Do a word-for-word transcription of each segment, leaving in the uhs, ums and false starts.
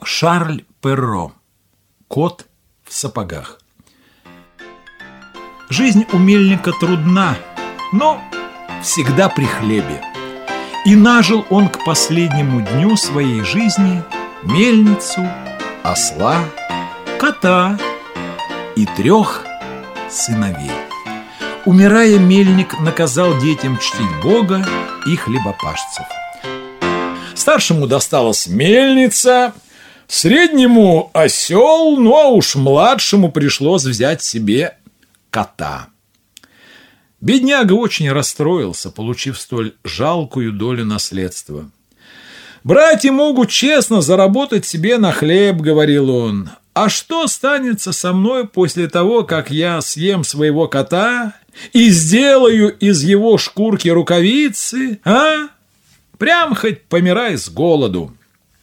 Шарль Перро. Кот в сапогах. Жизнь у мельника трудна, но всегда при хлебе. И нажил он к последнему дню своей жизни мельницу, осла, кота и трех сыновей. Умирая, мельник наказал детям чтить Бога и хлебопашцев. Старшему досталась мельница, среднему осел, ну а уж младшему пришлось взять себе кота. Бедняга очень расстроился, получив столь жалкую долю наследства. «Братья могут честно заработать себе на хлеб», — говорил он. «А что станется со мной после того, как я съем своего кота и сделаю из его шкурки рукавицы, а? Прям хоть помирай с голоду».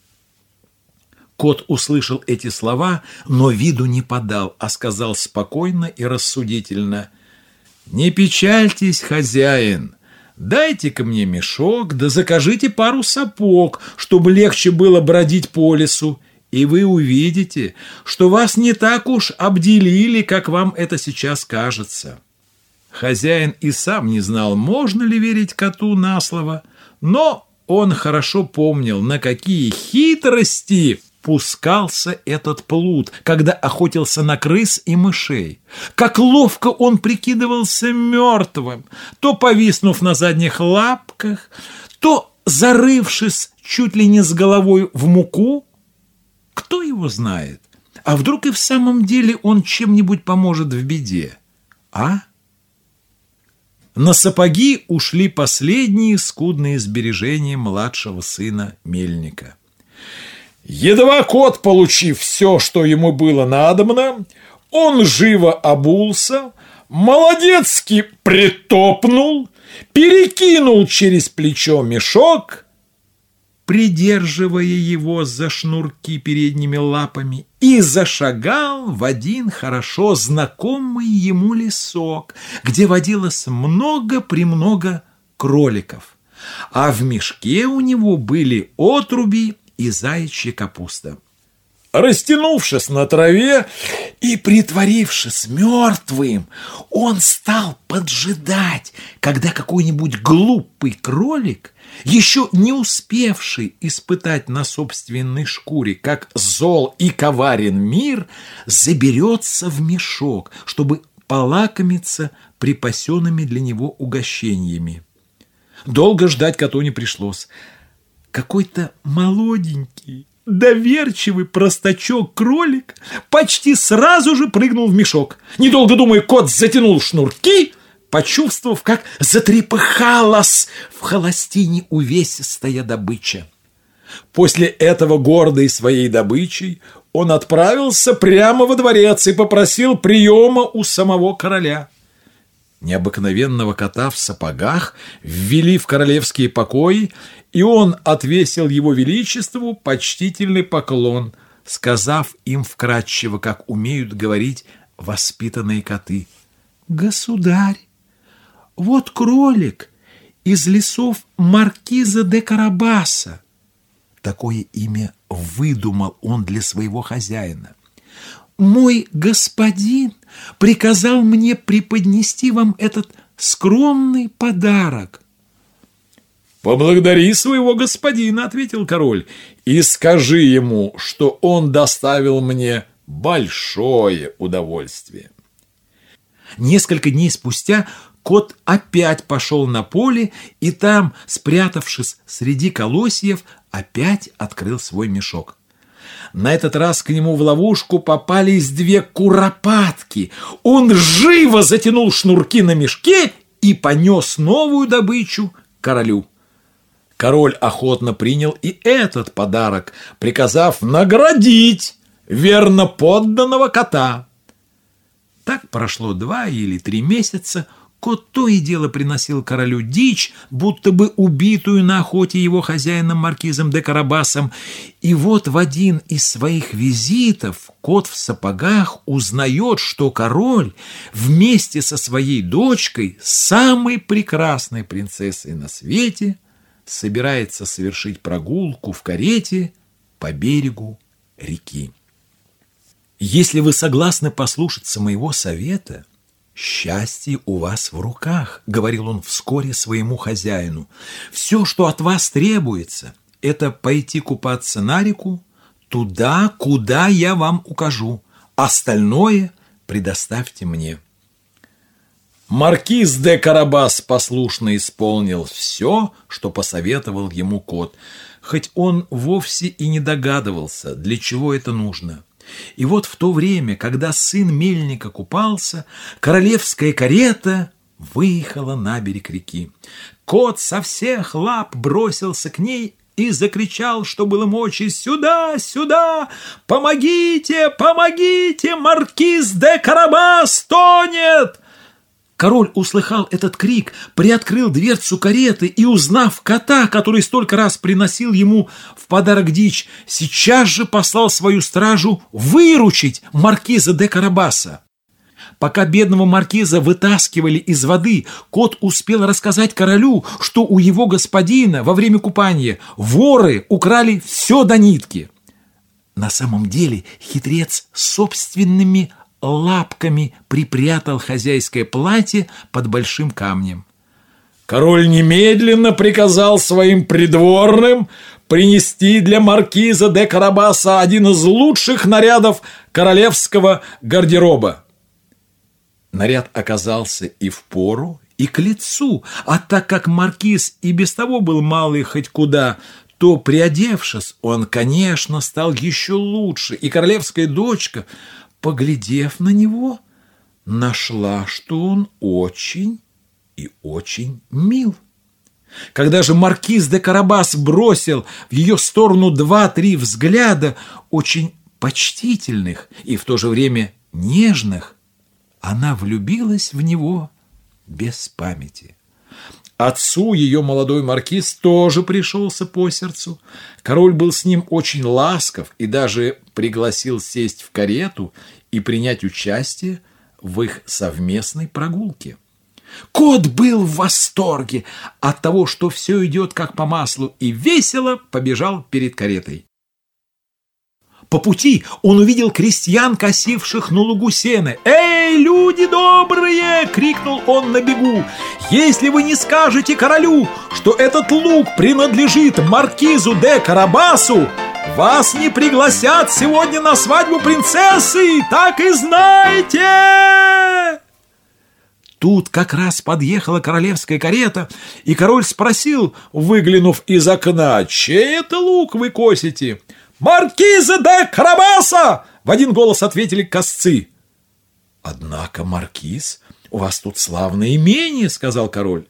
Кот услышал эти слова, но виду не подал, а сказал спокойно и рассудительно: «Не печальтесь, хозяин, дайте-ка мне мешок, да закажите пару сапог, чтобы легче было бродить по лесу, и вы увидите, что вас не так уж обделили, как вам это сейчас кажется». Хозяин и сам не знал, можно ли верить коту на слово, но он хорошо помнил, на какие хитрости пускался этот плут, когда охотился на крыс и мышей. Как ловко он прикидывался мертвым, то повиснув на задних лапках, то зарывшись чуть ли не с головой в муку. Кто его знает? А вдруг и в самом деле он чем-нибудь поможет в беде? А? На сапоги ушли последние скудные сбережения младшего сына мельника. Едва кот, получив все, что ему было надобно, он живо обулся, молодецки притопнул, перекинул через плечо мешок, придерживая его за шнурки передними лапами, и зашагал в один хорошо знакомый ему лесок, где водилось много-премного кроликов, а в мешке у него были отруби и заячья капуста. Растянувшись на траве и притворившись мертвым, он стал поджидать, когда какой-нибудь глупый кролик, еще не успевший испытать на собственной шкуре, как зол и коварен мир, заберется в мешок, чтобы полакомиться припасенными для него угощениями. Долго ждать коту не пришлось. Какой-то молоденький, доверчивый простачок-кролик почти сразу же прыгнул в мешок. Недолго думая, кот затянул шнурки, почувствовав, как затрепыхалась в холостине увесистая добыча. После этого, гордый своей добычей, он отправился прямо во дворец и попросил приема у самого короля. Необыкновенного кота в сапогах ввели в королевские покои, и он отвесил его величеству почтительный поклон, сказав им вкратчиво, как умеют говорить воспитанные коты: «Государь, вот кролик из лесов маркиза де Карабаса». Такое имя выдумал он для своего хозяина. «Мой господин приказал мне преподнести вам этот скромный подарок». «Поблагодари своего господина», — ответил король, «и скажи ему, что он доставил мне большое удовольствие». Несколько дней спустя кот опять пошел на поле и там, спрятавшись среди колосьев, опять открыл свой мешок. На этот раз к нему в ловушку попались две куропатки. Он живо затянул шнурки на мешке и понес новую добычу королю. Король охотно принял и этот подарок, приказав наградить верно подданного кота. Так прошло два или три месяца. Кот то и дело приносил королю дичь, будто бы убитую на охоте его хозяином маркизом де Карабасом. И вот в один из своих визитов кот в сапогах узнает, что король вместе со своей дочкой, самой прекрасной принцессой на свете, собирается совершить прогулку в карете по берегу реки. Если вы согласны послушаться моего совета, счастье у вас в руках, говорил он вскоре своему хозяину. Все, что от вас требуется, это пойти купаться на реку, туда, куда я вам укажу. Остальное предоставьте мне. Маркиз де Карабас послушно исполнил все, что посоветовал ему кот, хоть он вовсе и не догадывался, для чего это нужно. И вот в то время, когда сын мельника купался, королевская карета выехала на берег реки. Кот со всех лап бросился к ней и закричал, что было мочи: «Сюда, сюда! Помогите, помогите! Маркиз де Карабас тонет!» Король услыхал этот крик, приоткрыл дверцу кареты и, узнав кота, который столько раз приносил ему в подарок дичь, сейчас же послал свою стражу выручить маркиза де Карабаса. Пока бедного маркиза вытаскивали из воды, кот успел рассказать королю, что у его господина во время купания воры украли все до нитки. На самом деле хитрец собственными лапками припрятал хозяйское платье под большим камнем. Король немедленно приказал своим придворным принести для маркиза де Карабаса один из лучших нарядов королевского гардероба. Наряд оказался и впору, и к лицу, а так как маркиз и без того был малый хоть куда, то, приодевшись, он, конечно, стал еще лучше, и королевская дочка, поглядев на него, нашла, что он очень и очень мил. Когда же маркиз де Карабас бросил в ее сторону два-три взгляда, очень почтительных и в то же время нежных, она влюбилась в него без памяти. Отцу ее молодой маркиз тоже пришелся по сердцу. Король был с ним очень ласков и даже пригласил сесть в карету и принять участие в их совместной прогулке. Кот был в восторге от того, что все идет как по маслу, и весело побежал перед каретой. По пути он увидел крестьян, косивших на лугу сено. «Эй, люди добрые!» — крикнул он на бегу. «Если вы не скажете королю, что этот луг принадлежит маркизу де Карабасу, вас не пригласят сегодня на свадьбу принцессы, так и знайте!» Тут как раз подъехала королевская карета, и король спросил, выглянув из окна: «Чей это лук вы косите?» «Маркиза де Карабаса!» — в один голос ответили косцы. «Однако, маркиз, у вас тут славное имение», — сказал король.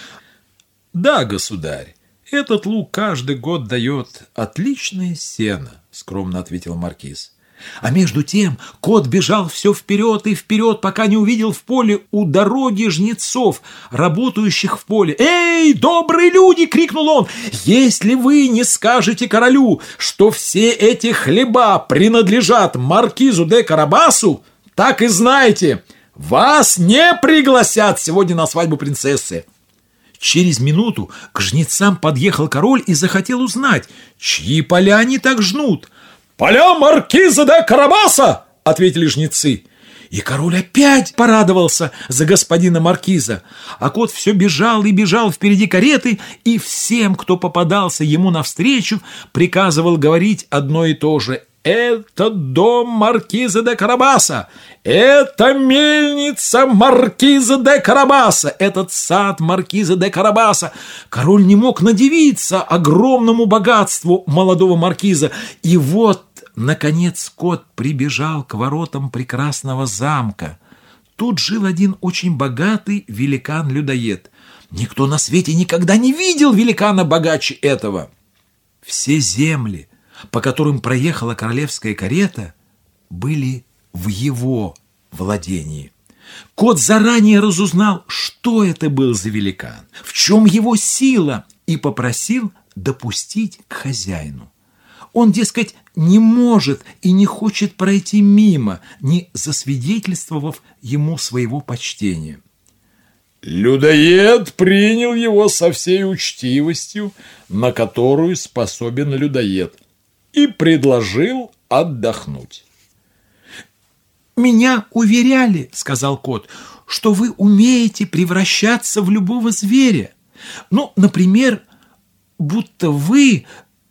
«Да, государь, этот луг каждый год дает отличное сено», — скромно ответил маркиз. А между тем кот бежал все вперед и вперед, пока не увидел в поле у дороги жнецов, работающих в поле. «Эй, добрые люди!» — крикнул он. «Если вы не скажете королю, что все эти хлеба принадлежат маркизу де Карабасу, так и знайте, вас не пригласят сегодня на свадьбу принцессы». Через минуту к жнецам подъехал король и захотел узнать, чьи поля они так жнут. «Поля маркиза де Карабаса!» — ответили жнецы. И король опять порадовался за господина маркиза. А кот все бежал и бежал впереди кареты, и всем, кто попадался ему навстречу, приказывал говорить одно и то же: «Это дом маркиза де Карабаса! Это мельница маркиза де Карабаса! Этот сад маркиза де Карабаса!» Король не мог надивиться огромному богатству молодого маркиза. И вот, наконец, кот прибежал к воротам прекрасного замка. Тут жил один очень богатый великан-людоед. Никто на свете никогда не видел великана богаче этого. Все земли, по которым проехала королевская карета, были в его владении. Кот заранее разузнал, что это был за великан, в чем его сила, и попросил допустить к хозяину. Он, дескать, не может и не хочет пройти мимо, не засвидетельствовав ему своего почтения. Людоед принял его со всей учтивостью, на которую способен людоед, и предложил отдохнуть. «Меня уверяли, — сказал кот, — что вы умеете превращаться в любого зверя. Ну, например, будто вы,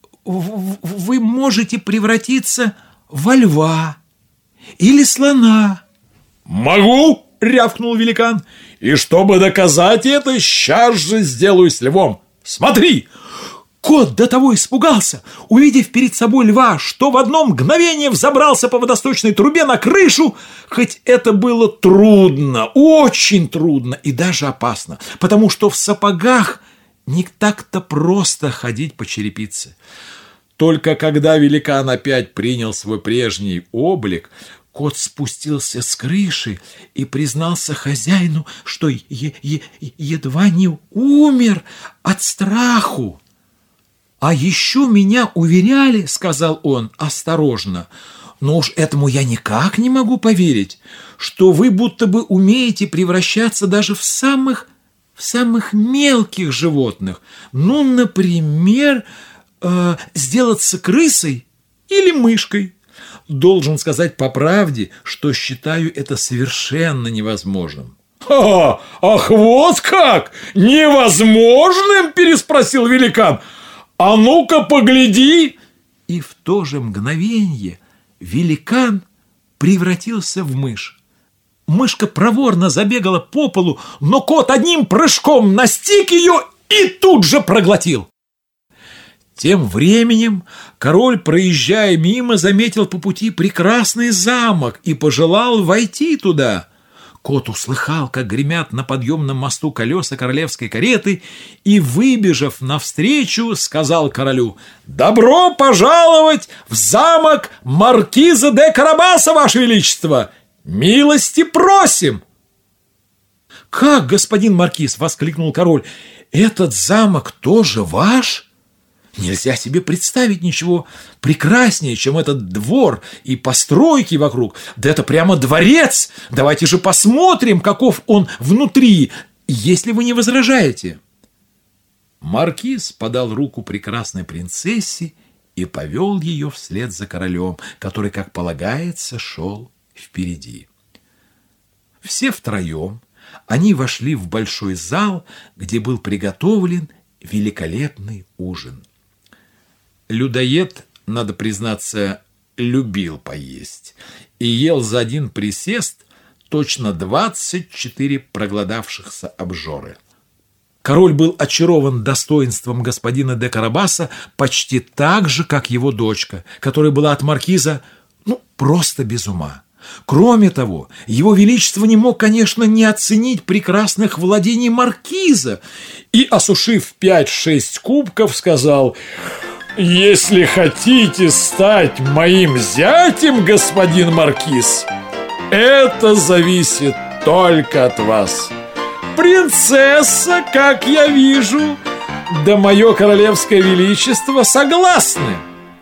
вы можете превратиться во льва или слона». «Могу!» — рявкнул великан. «И чтобы доказать это, сейчас же сделаюсь львом. Смотри!» Кот до того испугался, увидев перед собой льва, что в одно мгновение взобрался по водосточной трубе на крышу, хоть это было трудно, очень трудно и даже опасно, потому что в сапогах не так-то просто ходить по черепице. Только когда великан опять принял свой прежний облик, кот спустился с крыши и признался хозяину, что е- е- едва не умер от страху. «А еще меня уверяли, — сказал он осторожно, — но уж этому я никак не могу поверить, что вы будто бы умеете превращаться даже в самых, в самых мелких животных. Ну, например, э, сделаться крысой или мышкой. Должен сказать по правде, что считаю это совершенно невозможным». «Ха! Ах, вот как! Невозможным?» – переспросил великан. «А ну-ка, погляди!» И в то же мгновенье великан превратился в мышь. Мышка проворно забегала по полу, но кот одним прыжком настиг ее и тут же проглотил. Тем временем король, проезжая мимо, заметил по пути прекрасный замок и пожелал войти туда. Кот услыхал, как гремят на подъемном мосту колеса королевской кареты, и, выбежав навстречу, сказал королю: «Добро пожаловать в замок маркиза де Карабаса, ваше величество! Милости просим!» «Как, господин маркиз!» — воскликнул король. «Этот замок тоже ваш? Нельзя себе представить ничего прекраснее, чем этот двор и постройки вокруг. Да это прямо дворец! Давайте же посмотрим, каков он внутри, если вы не возражаете». Маркиз подал руку прекрасной принцессе и повел ее вслед за королем, который, как полагается, шел впереди. Все втроем они вошли в большой зал, где был приготовлен великолепный ужин. Людоед, надо признаться, любил поесть и ел за один присест точно двадцать четыре проголодавшихся обжоры. Король был очарован достоинством господина де Карабаса почти так же, как его дочка, которая была от маркиза, ну, просто без ума. Кроме того, его величество не мог, конечно, не оценить прекрасных владений маркиза и, осушив пять-шесть кубков, сказал: «Если хотите стать моим зятем, господин маркиз, это зависит только от вас. Принцесса, как я вижу, да мое королевское величество согласны».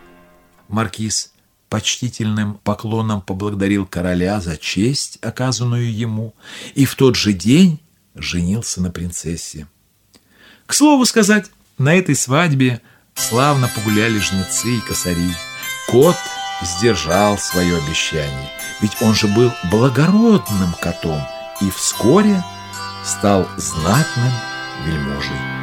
Маркиз почтительным поклоном поблагодарил короля за честь, оказанную ему, и в тот же день женился на принцессе. К слову сказать, на этой свадьбе славно погуляли жнецы и косари. Кот сдержал свое обещание, ведь он же был благородным котом и вскоре стал знатным вельможей.